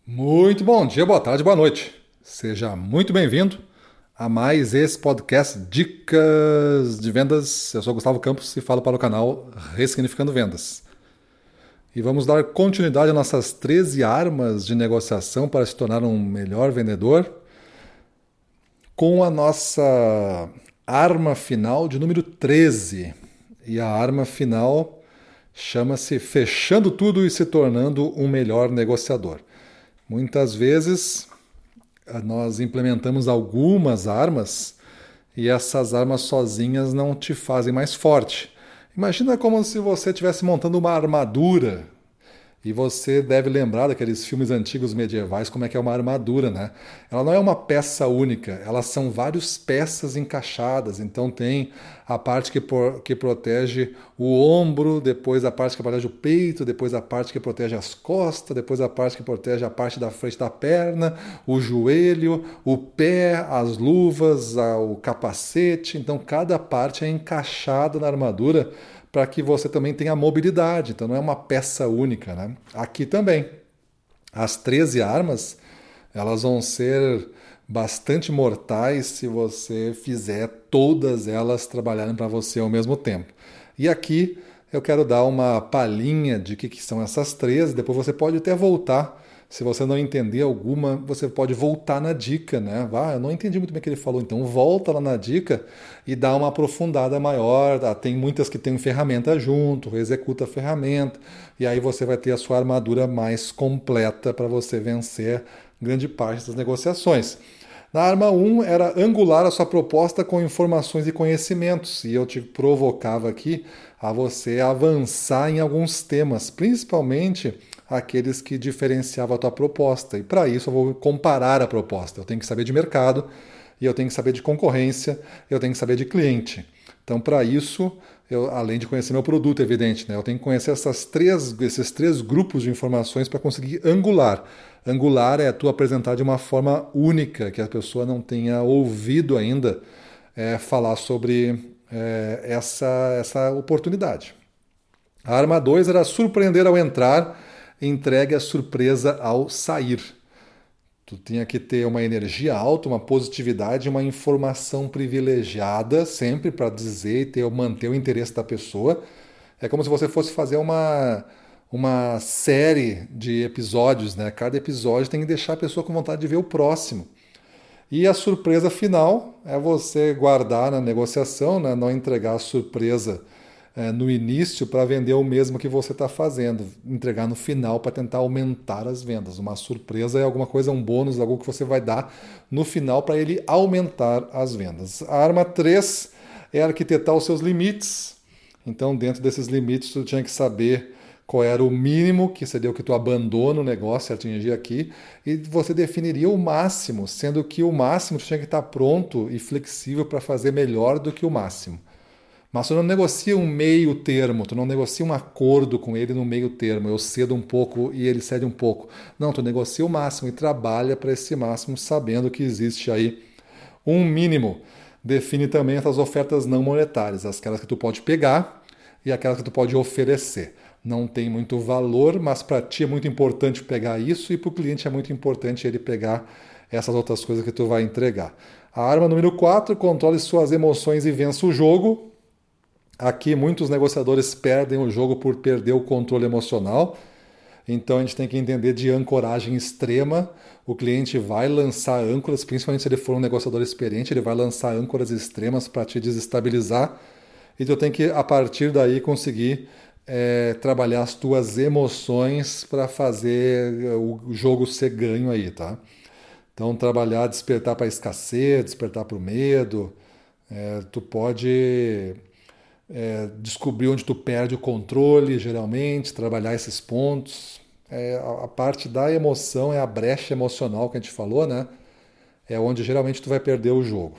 Muito bom dia, boa tarde, boa noite. Seja muito bem-vindo a mais esse podcast Dicas de Vendas. Eu sou Gustavo Campos e falo para o canal Ressignificando Vendas. E vamos dar continuidade às nossas 13 armas de negociação para se tornar um melhor vendedor com a nossa arma final de número 13. E a arma final chama-se Fechando Tudo e se tornando um melhor negociador. Muitas vezes nós implementamos algumas armas e essas armas sozinhas não te fazem mais forte. Imagina como se você estivesse montando uma armadura e você deve lembrar daqueles filmes antigos medievais, como é que é uma armadura, né? Ela não é uma peça única, elas são várias peças encaixadas. Então tem a parte que protege o ombro, depois a parte que protege o peito, depois a parte que protege as costas, depois a parte que protege a parte da frente da perna, o joelho, o pé, as luvas, o capacete. Então cada parte é encaixada na armadura para que você também tenha mobilidade. Então não é uma peça única, né? Aqui também. As 13 armas, elas vão ser bastante mortais se você fizer todas elas trabalharem para você ao mesmo tempo. E aqui eu quero dar uma palhinha de que são essas 13, depois você pode até voltar. Se você não entender alguma, você pode voltar na dica, né? Eu não entendi muito bem o que ele falou, então volta lá na dica e dá uma aprofundada maior. Tem muitas que tem ferramenta junto, executa a ferramenta, e aí você vai ter a sua armadura mais completa para você vencer grande parte das negociações. Na arma 1 era angular a sua proposta com informações e conhecimentos, e eu te provocava aqui a você avançar em alguns temas, principalmente aqueles que diferenciavam a tua proposta. E para isso eu vou comparar a proposta. Eu tenho que saber de mercado, e eu tenho que saber de concorrência, eu tenho que saber de cliente. Então, para isso, além de conhecer meu produto, evidente, né, eu tenho que conhecer esses três grupos de informações para conseguir angular. Angular é tu apresentar de uma forma única, que a pessoa não tenha ouvido ainda falar sobre essa oportunidade. A arma 2 era surpreender ao entrar, entregue a surpresa ao sair. Tu tinha que ter uma energia alta, uma positividade, uma informação privilegiada sempre para dizer e manter o interesse da pessoa. É como se você fosse fazer uma série de episódios, né? Cada episódio tem que deixar a pessoa com vontade de ver o próximo. E a surpresa final é você guardar na negociação, né? Não entregar a surpresa no início para vender o mesmo que você está fazendo, entregar no final para tentar aumentar as vendas. Uma surpresa é alguma coisa, um bônus, algo que você vai dar no final para ele aumentar as vendas. A arma 3 é arquitetar os seus limites. Então, dentro desses limites, tu tinha que saber qual era o mínimo, que seria o que tu abandona o negócio e atingir aqui, e você definiria o máximo, sendo que o máximo tu tinha que estar pronto e flexível para fazer melhor do que o máximo. Mas tu não negocia um meio termo, tu não negocia um acordo com ele no meio termo, eu cedo um pouco e ele cede um pouco. Não, tu negocia o máximo e trabalha para esse máximo sabendo que existe aí um mínimo. Define também essas ofertas não monetárias, aquelas que tu pode pegar e aquelas que tu pode oferecer. Não tem muito valor, mas para ti é muito importante pegar isso e para o cliente é muito importante ele pegar essas outras coisas que tu vai entregar. A arma número 4, controle suas emoções e vença o jogo. Aqui muitos negociadores perdem o jogo por perder o controle emocional. Então a gente tem que entender de ancoragem extrema. O cliente vai lançar âncoras, principalmente se ele for um negociador experiente, ele vai lançar âncoras extremas para te desestabilizar. E tu tem que, a partir daí, conseguir trabalhar as tuas emoções para fazer o jogo ser ganho aí, tá? Então trabalhar, despertar para a escassez, despertar para o medo. Tu pode descobrir onde tu perde o controle, geralmente, trabalhar esses pontos. A parte da emoção é a brecha emocional que a gente falou, né? É onde geralmente tu vai perder o jogo.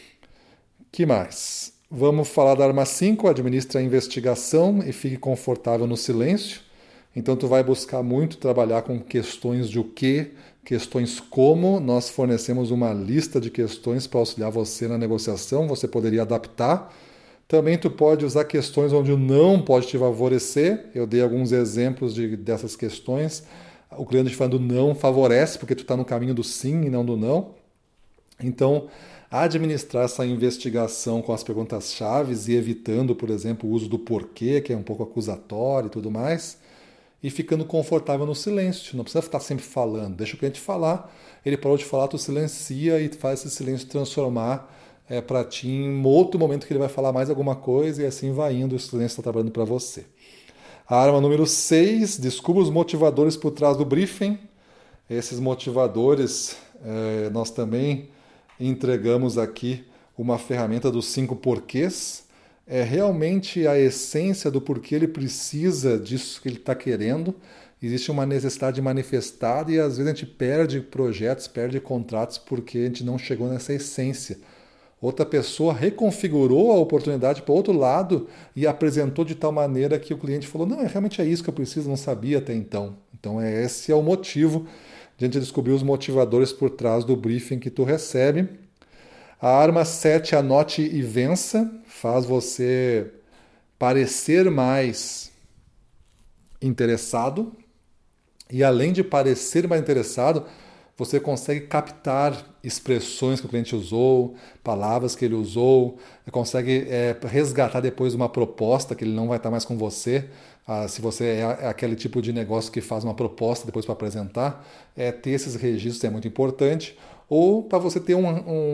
Que mais? Vamos falar da arma 5, administra a investigação e fique confortável no silêncio. Então tu vai buscar muito trabalhar com questões de o que, questões como. Nós fornecemos uma lista de questões para auxiliar você na negociação, você poderia adaptar. Também tu pode usar questões onde o não pode te favorecer. Eu dei alguns exemplos dessas questões. o cliente falando não favorece, porque tu está no caminho do sim e não do não. Então, administrar essa investigação com as perguntas-chave e evitando, por exemplo, o uso do porquê, que é um pouco acusatório e tudo mais, e ficando confortável no silêncio. Não precisa estar sempre falando, deixa o cliente falar, ele parou de falar, tu silencia e faz esse silêncio transformar para ti em outro momento que ele vai falar mais alguma coisa e assim vai indo, o silêncio está trabalhando para você. A arma número 6, descubra os motivadores por trás do briefing. Esses motivadores, nós também entregamos aqui uma ferramenta dos 5 porquês. É realmente a essência do porquê ele precisa disso que ele está querendo. Existe uma necessidade manifestada e às vezes a gente perde projetos, perde contratos porque a gente não chegou nessa essência. Outra pessoa reconfigurou a oportunidade para o outro lado e apresentou de tal maneira que o cliente falou, não, realmente é isso que eu preciso, não sabia até então. Então esse é o motivo de a gente descobrir os motivadores por trás do briefing que tu recebe. A arma 7, anote e vença, faz você parecer mais interessado. E além de parecer mais interessado, você consegue captar expressões que o cliente usou, palavras que ele usou, consegue resgatar depois uma proposta que ele não vai estar mais com você. Se você é aquele tipo de negócio que faz uma proposta depois para apresentar, ter esses registros é muito importante. Ou para você ter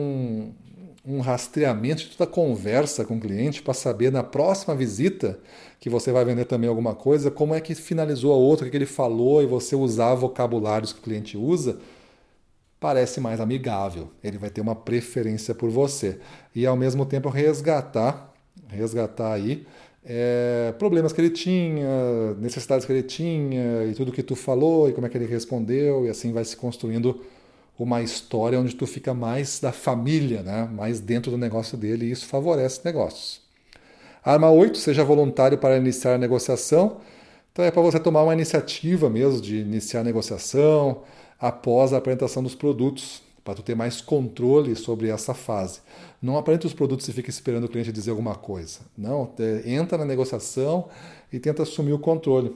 um rastreamento de toda a conversa com o cliente para saber na próxima visita que você vai vender também alguma coisa, como é que finalizou a outra, o que ele falou e você usar vocabulários que o cliente usa, parece mais amigável. Ele vai ter uma preferência por você. E ao mesmo tempo resgatar aí problemas que ele tinha, necessidades que ele tinha e tudo que tu falou e como é que ele respondeu e assim vai se construindo uma história onde tu fica mais da família, né? Mais dentro do negócio dele e isso favorece negócios. Arma 8, seja voluntário para iniciar a negociação. Então é para você tomar uma iniciativa mesmo de iniciar a negociação após a apresentação dos produtos, para tu ter mais controle sobre essa fase. Não apresenta os produtos e fica esperando o cliente dizer alguma coisa. Não, entra na negociação e tenta assumir o controle.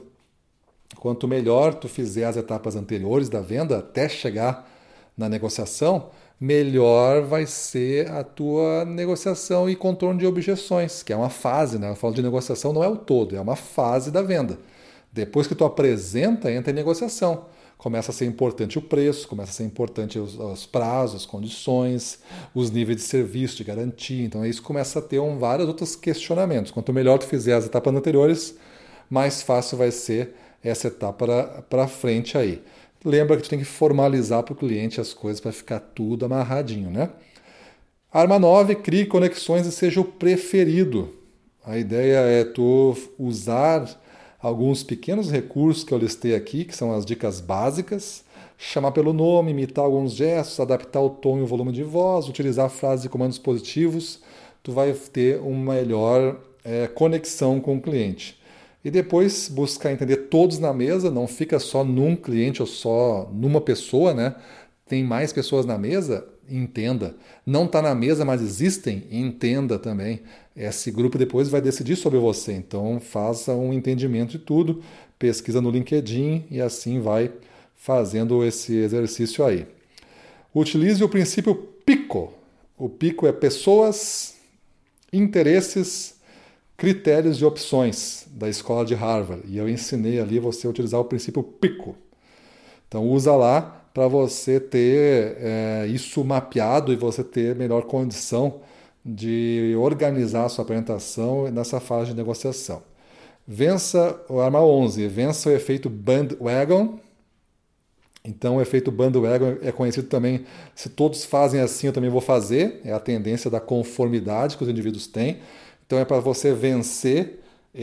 Quanto melhor tu fizer as etapas anteriores da venda até chegar na negociação, melhor vai ser a tua negociação e contorno de objeções, que é uma fase, né? Eu falo de negociação, não é o todo, é uma fase da venda. Depois que tu apresenta, entra em negociação. Começa a ser importante o preço, começa a ser importante os prazos, as condições, os níveis de serviço, de garantia. Então isso começa a ter vários outros questionamentos. Quanto melhor tu fizer as etapas anteriores, mais fácil vai ser essa etapa para frente aí. Lembra que tu tem que formalizar para o cliente as coisas para ficar tudo amarradinho, né? Arma 9, crie conexões e seja o preferido. A ideia é tu usar alguns pequenos recursos que eu listei aqui, que são as dicas básicas, chamar pelo nome, imitar alguns gestos, adaptar o tom e o volume de voz, utilizar frases e comandos positivos, tu vai ter uma melhor conexão com o cliente. E depois buscar entender todos na mesa, não fica só num cliente ou só numa pessoa, né? Tem mais pessoas na mesa, entenda. Não está na mesa, mas existem, entenda também. Esse grupo depois vai decidir sobre você, então faça um entendimento de tudo, pesquisa no LinkedIn e assim vai fazendo esse exercício aí. Utilize o princípio PICO. O PICO é pessoas, interesses, critérios e opções da escola de Harvard. E eu ensinei ali você a utilizar o princípio PICO. Então usa lá para você ter isso mapeado e você ter melhor condição de organizar a sua apresentação nessa fase de negociação. Vença o arma 11, vença o efeito bandwagon. Então o efeito bandwagon é conhecido também, se todos fazem assim eu também vou fazer, é a tendência da conformidade que os indivíduos têm. Então é para você vencer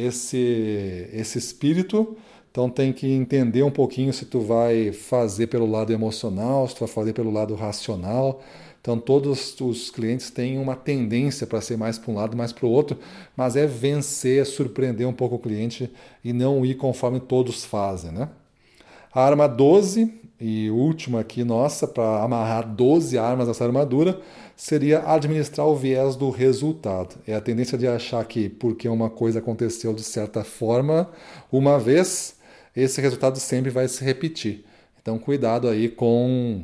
esse espírito. Então tem que entender um pouquinho se tu vai fazer pelo lado emocional, se tu vai fazer pelo lado racional. Então todos os clientes têm uma tendência para ser mais para um lado, mais para o outro, mas é vencer, é surpreender um pouco o cliente e não ir conforme todos fazem, né? A arma 12, e última aqui nossa, para amarrar 12 armas nessa armadura, seria administrar o viés do resultado. É a tendência de achar que porque uma coisa aconteceu de certa forma, uma vez, esse resultado sempre vai se repetir. Então, cuidado aí com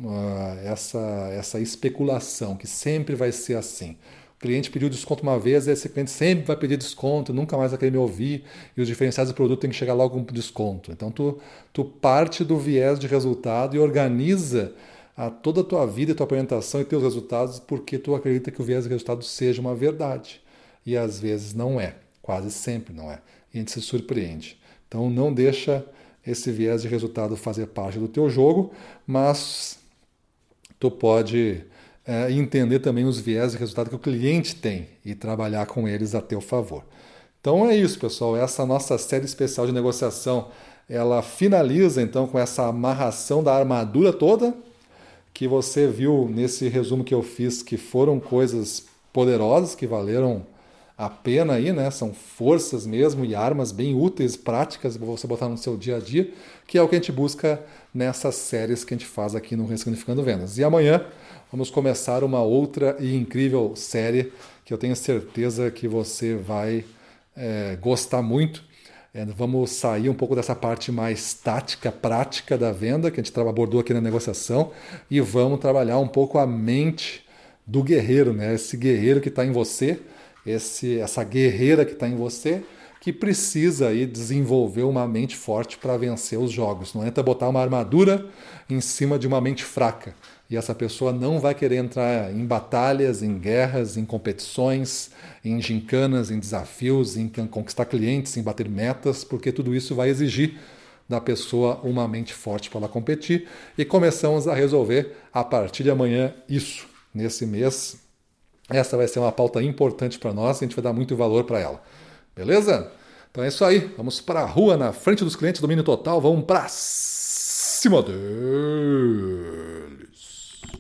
essa especulação, que sempre vai ser assim. O cliente pediu desconto uma vez, esse cliente sempre vai pedir desconto, nunca mais vai querer me ouvir, e os diferenciais do produto tem que chegar logo com desconto. Então, tu parte do viés de resultado e organiza toda a tua vida, tua apresentação e teus resultados, porque tu acredita que o viés de resultado seja uma verdade. E às vezes não é, quase sempre não é. E a gente se surpreende. Então, não deixa esse viés de resultado fazer parte do teu jogo, mas tu pode entender também os viés de resultado que o cliente tem e trabalhar com eles a teu favor. Então é isso, pessoal. Essa nossa série especial de negociação, ela finaliza então com essa amarração da armadura toda que você viu nesse resumo que eu fiz, que foram coisas poderosas, que valeram a pena aí, né? São forças mesmo e armas bem úteis, práticas para você botar no seu dia a dia, que é o que a gente busca nessas séries que a gente faz aqui no Ressignificando Vendas. E amanhã vamos começar uma outra e incrível série que eu tenho certeza que você vai gostar muito. Vamos sair um pouco dessa parte mais tática, prática da venda, que a gente abordou aqui na negociação, e vamos trabalhar um pouco a mente do guerreiro, né? Esse guerreiro que está em você, essa guerreira que está em você, que precisa aí desenvolver uma mente forte para vencer os jogos. Não é botar uma armadura em cima de uma mente fraca. E essa pessoa não vai querer entrar em batalhas, em guerras, em competições, em gincanas, em desafios, em conquistar clientes, em bater metas, porque tudo isso vai exigir da pessoa uma mente forte para ela competir. E começamos a resolver a partir de amanhã isso, nesse mês. Essa vai ser uma pauta importante para nós, a gente vai dar muito valor para ela. Beleza? Então é isso aí. Vamos para a rua, na frente dos clientes, domínio total. Vamos para cima deles.